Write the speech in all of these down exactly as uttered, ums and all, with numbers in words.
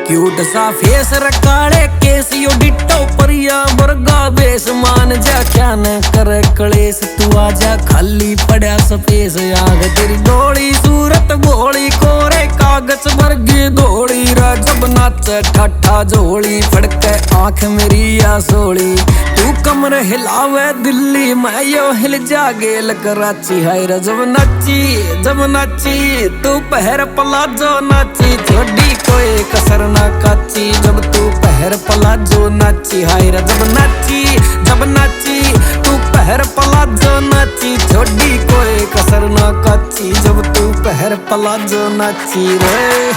Cute सा face रकाले केस यो डिट्टो परिया वर्गा बेस मान जा क्या न करे कलेस तू आजा खाली पड़ा सफेस आग तेरी डोली सूरत भोली कोरे कागज वर्गी धोली जब नाच ठाठा झोली फड़के आंख मेरी या सोली तू कमर हिलावे दिल्ली मैं यो हिल जागेल कराची हाय रे जब नाची जब नाची तू पहर पलाजो नाची छोड़ी कोई कसर ना काची जब तू पहर पलाजो नाची हाय रे जब नाची जब नाची तू पहर पलाजो नाची छोड़ी कोई कसर ना काची जब तू पहर पलाजो नाची रे।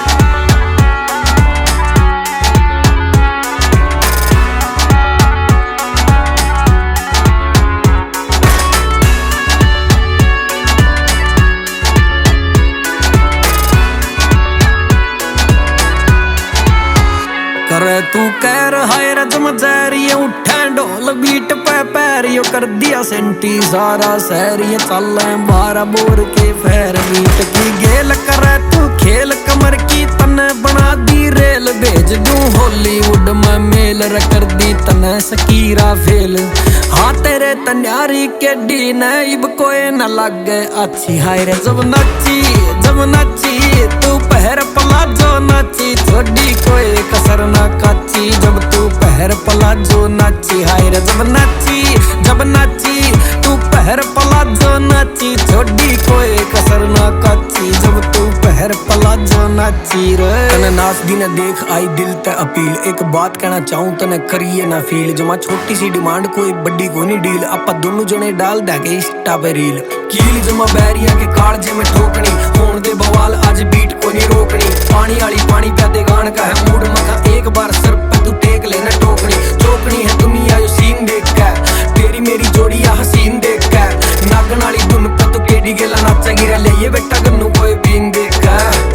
करे तू कह रहा है रजम जैरिया उठे ढोल बीट पे पैरियो कर दिया सेंटी सारा सहरिया चल बारह बोर के फेर मीट की गेल करे तू खेल कमर की तने बना दी रेल भेज दूं हॉलीवुड में मेल र कर दी तने सकीरा फेल हाँ तेरे तन्यारी के डी नईब कोई न लगे अच्छी हाय रे जब नाची जब नाची तू पहर पलाजो नाची छोड़ी कोई कसर ना काची जब तू पहर पलाजो नाची हाय रे जब नाची जब नाची तू पहर पलाजो नाची छोड़ी कोई कसर ना काची जब तू पहर पलाजो नाची रे। तने नाच दी न देख आई दिल ते अपील एक बात कहना चाहूं तने करिए ना फील जमा छोटी सी डिमांड कोई बड़ी कोनी डील आपा दोनों जने डाल देंगे इंस्टा पे रील कील जमा बैरिया के कालजे में ठोकनी होन दे बवाल आज बीट को नहीं रोकनी पानी वाली पानी पे दे गान का है मूड मका एक बार सर पे तू टेक लेना टोकनी चौकनी है दुनिया यो सीन देख कर तेरी मेरी जोड़ी या हसीन देख कर नागन वाली धुन पे तू केडी गेला नाचा गिरा ले ये बेटा गन्नू कोई बीन देख कर।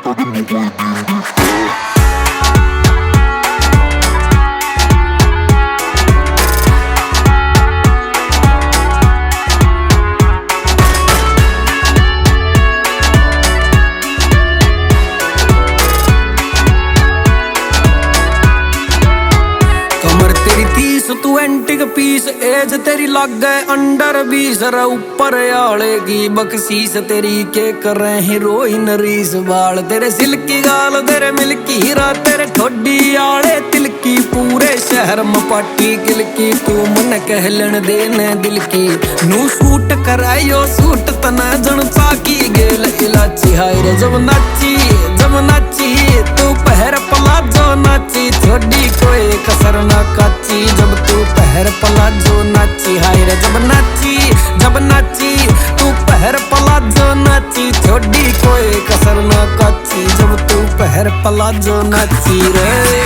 तू एंटिक पीस एज तेरी लग गए अंडर बीस रे ऊपर आले की बख्शीस तेरी के करे हीरोइन रीस बाल तेरे सिल्की गाल तेरे मिल्की हीरा तेरे ठोडी आले तिलकी पूरे शहर में पाटी किलकी तू मन कहलन देने दिल की नू सूट करायो सूट तना जन चाकी गेल इलाची हाय रे जब नाची जब नाची तू पहर पलाजो नाची छोड़ी कोई कसर ना काची जब तू पहर पलाजो नाची हाय रे जब नाची जब नाची तू पहर पलाजो नाची छोड़ी कोई कसर ना काची जब तू पहर पलाजो नाची रे।